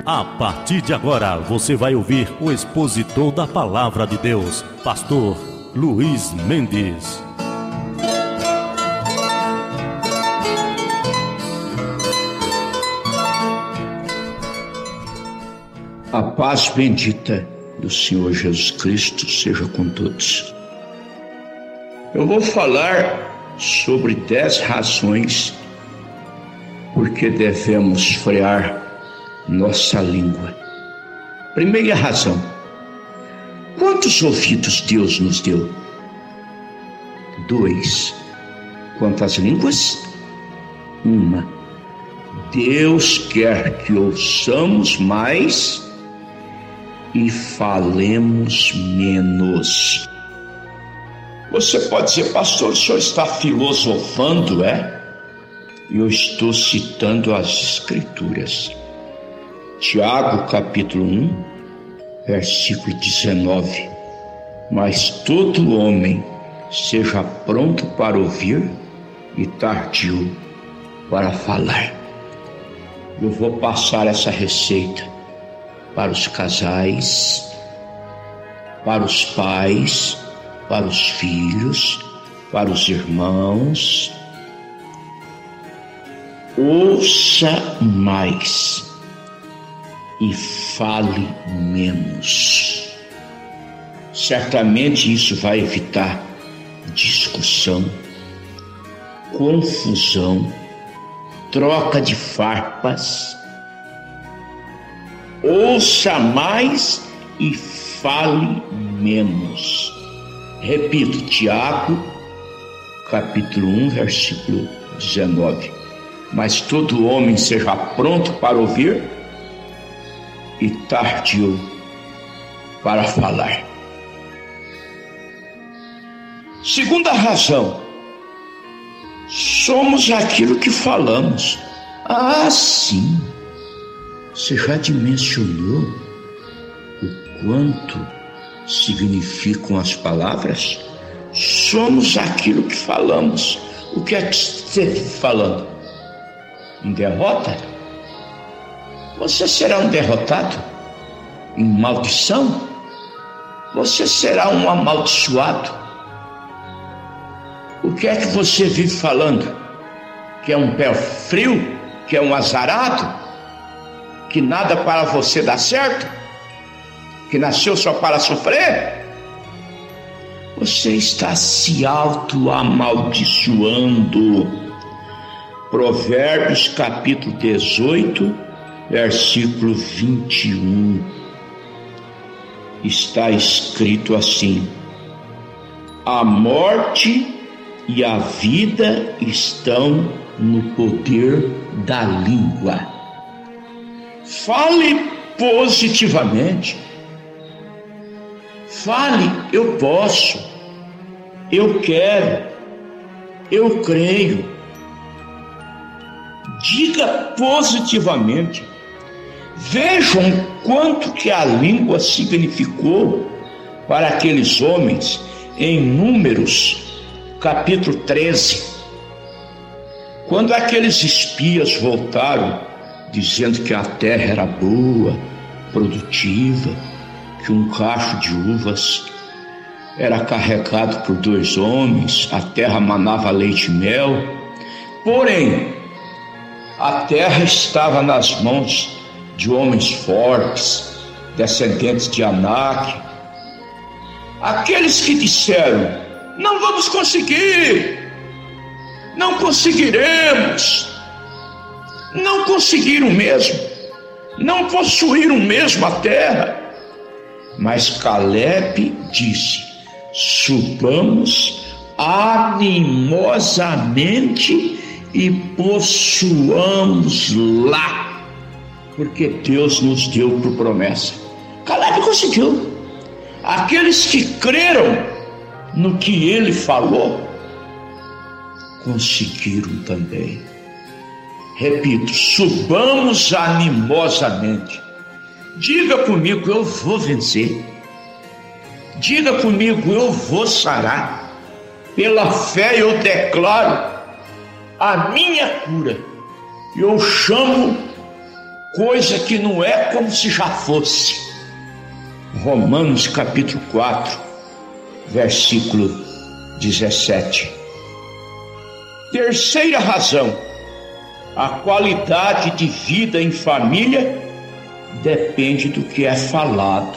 A partir de agora, você vai ouvir o expositor da Palavra de Deus, Pastor Luiz Mendes. A paz bendita do Senhor Jesus Cristo seja com todos. Eu vou falar sobre 10 razões por que devemos frear nossa língua. Primeira razão: quantos ouvidos Deus nos deu? 2. Quantas línguas? 1. Deus quer que ouçamos mais e falemos menos. Você pode dizer: pastor, o senhor está filosofando, é? Eu estou citando as Escrituras. Tiago, capítulo 1, versículo 19. Mas todo homem seja pronto para ouvir e tardio para falar. Eu vou passar essa receita para os casais, para os pais, para os filhos, para os irmãos. Ouça mais e fale menos. Certamente isso vai evitar discussão, confusão, troca de farpas. Ouça mais e fale menos. Repito, Tiago, capítulo 1, versículo 19. Mas todo homem seja pronto para ouvir e tardio para falar. Segunda razão: somos aquilo que falamos. Ah, sim. Você já dimensionou o quanto significam as palavras? Somos aquilo que falamos. O que é que você está falando? Em derrota? Você será um derrotado? Em maldição? Você será um amaldiçoado? O que é que você vive falando? Que é um pé frio? Que é um azarado? Que nada para você dá certo? Que nasceu só para sofrer? Você está se auto-amaldiçoando. Provérbios capítulo 18, versículo 21. Está escrito assim: a morte e a vida estão no poder da língua. Fale positivamente. Fale: eu posso, eu quero, eu creio. Diga positivamente. Vejam quanto que a língua significou para aqueles homens em Números, capítulo 13. Quando aqueles espias voltaram, dizendo que a terra era boa, produtiva, que um cacho de uvas era carregado por 2 homens, a terra manava leite e mel, porém, a terra estava nas mãos de homens fortes, descendentes de Anak. Aqueles que disseram: não vamos conseguir, não conseguiremos, não conseguiram mesmo, não possuíram mesmo a terra. Mas Caleb disse: subamos animosamente e possuamos lá, porque Deus nos deu por promessa. Caleb conseguiu. Aqueles que creram no que ele falou, conseguiram também. Repito, subamos animosamente. Diga comigo: eu vou vencer. Diga comigo: eu vou sarar. Pela fé eu declaro a minha cura. Eu chamo coisa que não é como se já fosse. Romanos capítulo 4, versículo 17. Terceira razão: a qualidade de vida em família depende do que é falado.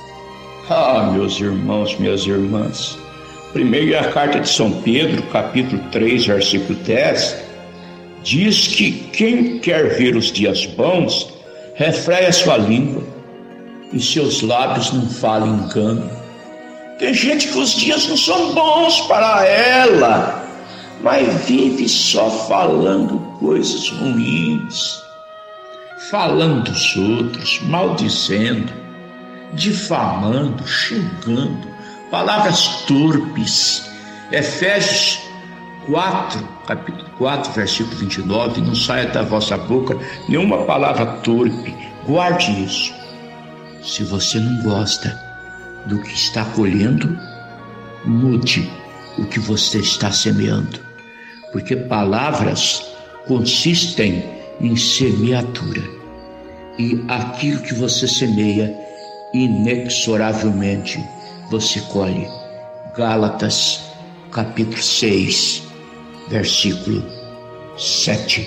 Meus irmãos, minhas irmãs, primeira carta de São Pedro, capítulo 3, versículo 10, diz que quem quer ver os dias bons, refreia a sua língua e seus lábios não falem engano. Tem gente que os dias não são bons para ela, mas vive só falando coisas ruins, falando dos outros, maldizendo, difamando, xingando, palavras torpes. Efésios 4, capítulo 4, versículo 29, não saia da vossa boca nenhuma palavra torpe. Guarde isso. Se você não gosta do que está colhendo, mude o que você está semeando, porque palavras consistem em semeadura, e aquilo que você semeia, inexoravelmente você colhe. Gálatas capítulo 6, versículo 7.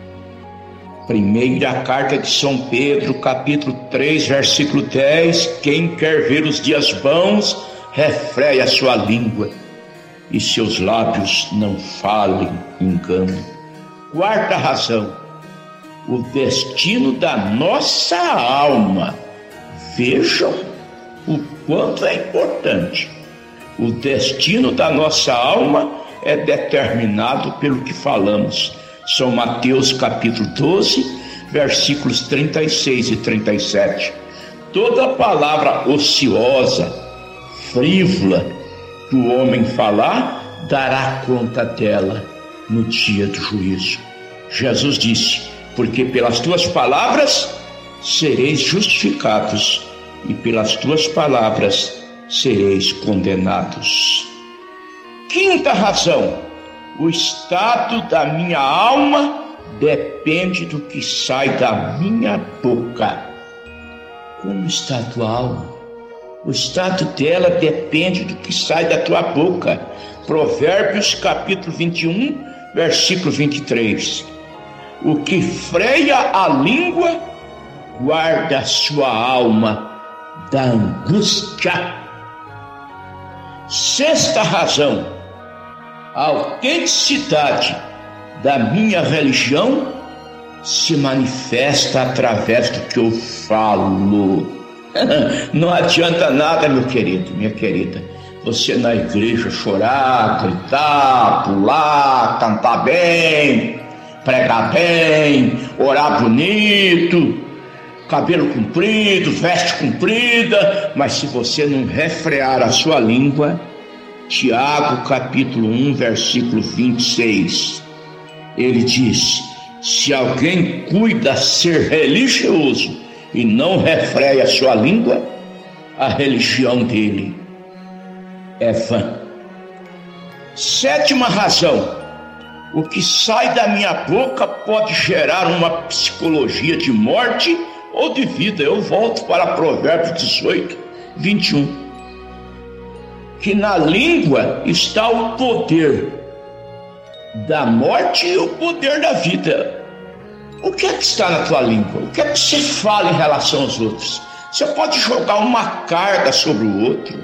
Primeira carta de São Pedro, capítulo 3, versículo 10: quem quer ver os dias bons, refreia a sua língua e seus lábios não falem engano. Quarta razão: o destino da nossa alma. Vejam o quanto é importante. O destino da nossa alma é determinado pelo que falamos. São Mateus capítulo 12, versículos 36 e 37. Toda palavra ociosa, frívola, que o homem falar, dará conta dela no dia do juízo. Jesus disse: porque pelas tuas palavras sereis justificados, e pelas tuas palavras sereis condenados. Quinta razão: o estado da minha alma depende do que sai da minha boca. Como está a tua alma? O estado dela depende do que sai da tua boca. Provérbios capítulo 21, versículo 23. O que freia a língua guarda a sua alma da angústia. Sexta razão: a autenticidade da minha religião se manifesta através do que eu falo. Não adianta nada, meu querido, minha querida, você na igreja chorar, gritar, pular, cantar bem, pregar bem, orar bonito, cabelo comprido, veste comprida, mas se você não refrear a sua língua. Tiago capítulo 1, versículo 26, ele diz: se alguém cuida ser religioso e não refreia a sua língua, a religião dele é vã. Sétima razão: o que sai da minha boca pode gerar uma psicologia de morte ou de vida. Eu volto para Provérbios 18, 21. Que na língua está o poder da morte e o poder da vida. O que é que está na tua língua? O que é que você fala em relação aos outros? Você pode jogar uma carga sobre o outro.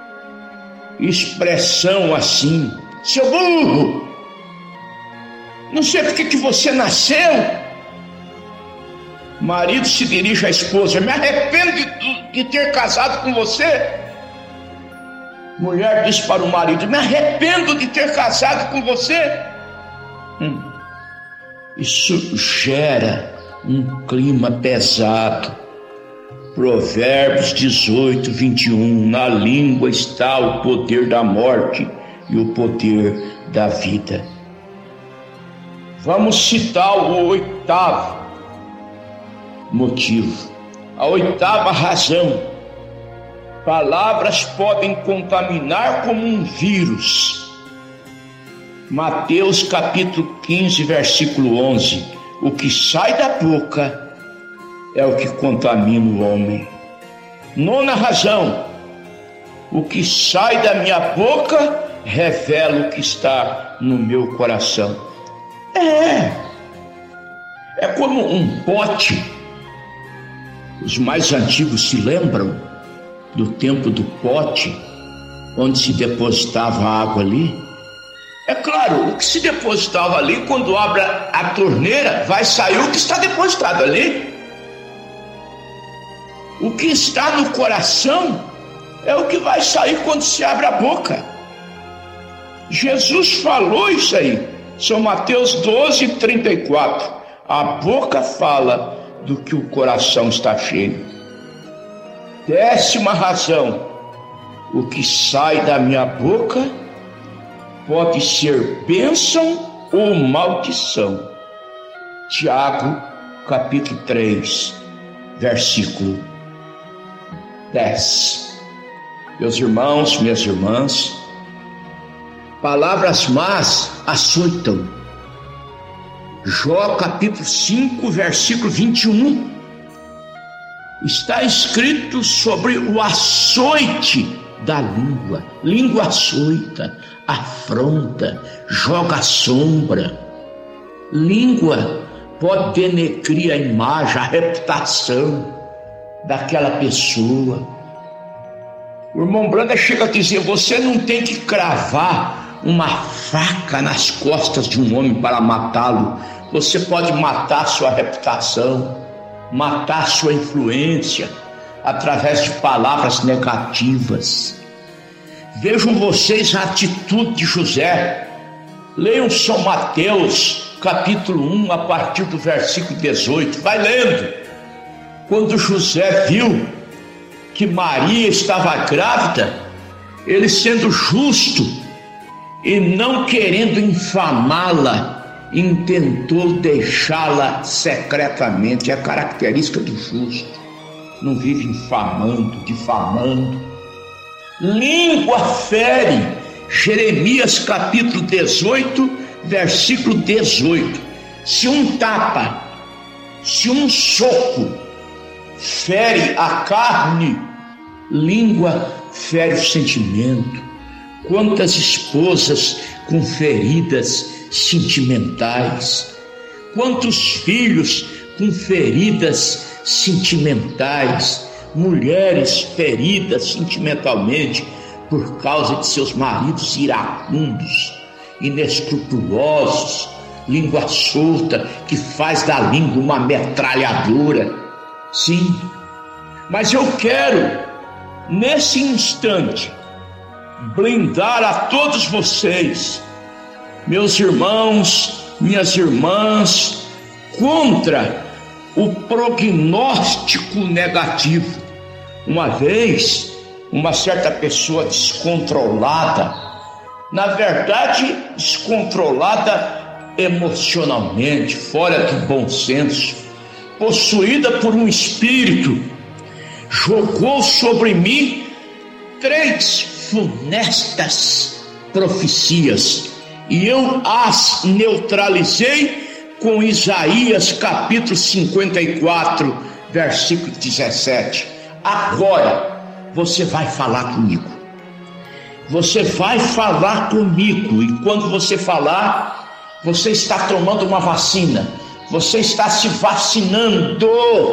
Expressão assim: seu burro, não sei porque que você nasceu. Marido se dirige à esposa: me arrependo de ter casado com você. Mulher diz para o marido: me arrependo de ter casado com você. Isso gera um clima pesado. Provérbios 18, 21. Na língua está o poder da morte e o poder da vida. Vamos citar o oitavo motivo, a oitava razão: palavras podem contaminar como um vírus. Mateus capítulo 15, versículo 11. O que sai da boca é o que contamina o homem. Nona razão: o que sai da minha boca revela o que está no meu coração. É como um pote. Os mais antigos se lembram do tempo do pote, onde se depositava água ali. É claro, o que se depositava ali, quando abre a torneira, vai sair o que está depositado ali. O que está no coração é o que vai sair quando se abre a boca. Jesus falou isso aí, São Mateus 12:34. A boca fala do que o coração está cheio. 10ª razão: o que sai da minha boca pode ser bênção ou maldição. Tiago, capítulo 3, versículo 10. Meus irmãos, minhas irmãs, palavras más açoitam. Jó, capítulo 5, versículo 21. Está escrito sobre o açoite da língua. Língua açoita, afronta, joga sombra. Língua pode denegrir a imagem, a reputação daquela pessoa. O irmão Branda chega a dizer: você não tem que cravar uma faca nas costas de um homem para matá-lo. Você pode matar sua reputação, matar sua influência através de palavras negativas. Vejam vocês a atitude de José. Leiam São Mateus capítulo 1, a partir do versículo 18. Vai lendo. Quando José viu que Maria estava grávida, ele, sendo justo e não querendo infamá-la, intentou deixá-la secretamente. É a característica do justo: não vive infamando, difamando. Língua fere. Jeremias capítulo 18, versículo 18. Se um tapa, se um soco fere a carne, língua fere o sentimento. Quantas esposas com feridas sentimentais, quantos filhos com feridas sentimentais, mulheres feridas sentimentalmente por causa de seus maridos iracundos, inescrupulosos, língua solta que faz da língua uma metralhadora. Sim, mas eu quero nesse instante blindar a todos vocês, meus irmãos, minhas irmãs, contra o prognóstico negativo. Uma vez, uma certa pessoa descontrolada, na verdade descontrolada emocionalmente, fora do bom senso, possuída por um espírito, jogou sobre mim 3 funestas profecias, e eu as neutralizei com Isaías capítulo 54, versículo 17. Agora você vai falar comigo. Você vai falar comigo, e quando você falar, você está tomando uma vacina. Você está se vacinando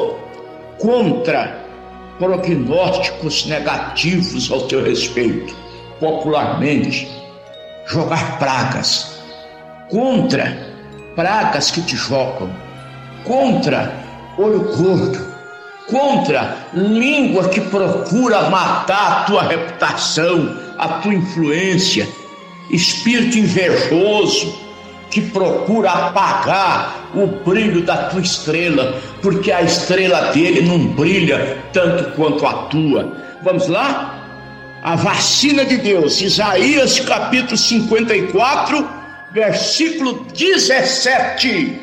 contra prognósticos negativos ao teu respeito. Popularmente, jogar pragas, contra pragas que te jogam, contra olho gordo, contra língua que procura matar a tua reputação, a tua influência, espírito invejoso que procura apagar o brilho da tua estrela, porque a estrela dele não brilha tanto quanto a tua. Vamos lá? A vacina de Deus, Isaías capítulo 54, versículo 17.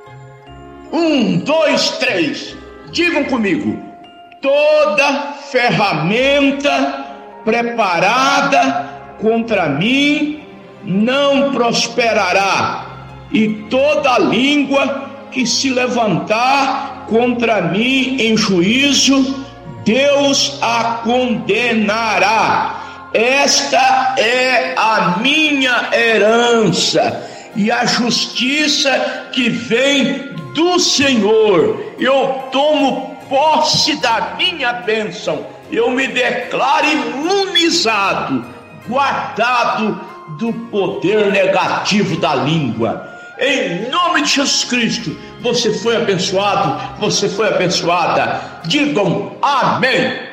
1, 2, 3. Digam comigo: toda ferramenta preparada contra mim não prosperará, e toda língua que se levantar contra mim em juízo, Deus a condenará. Esta é a minha herança e a justiça que vem do Senhor. Eu tomo posse da minha bênção. Eu me declaro imunizado, guardado do poder negativo da língua. Em nome de Jesus Cristo, você foi abençoado, você foi abençoada. Digam amém.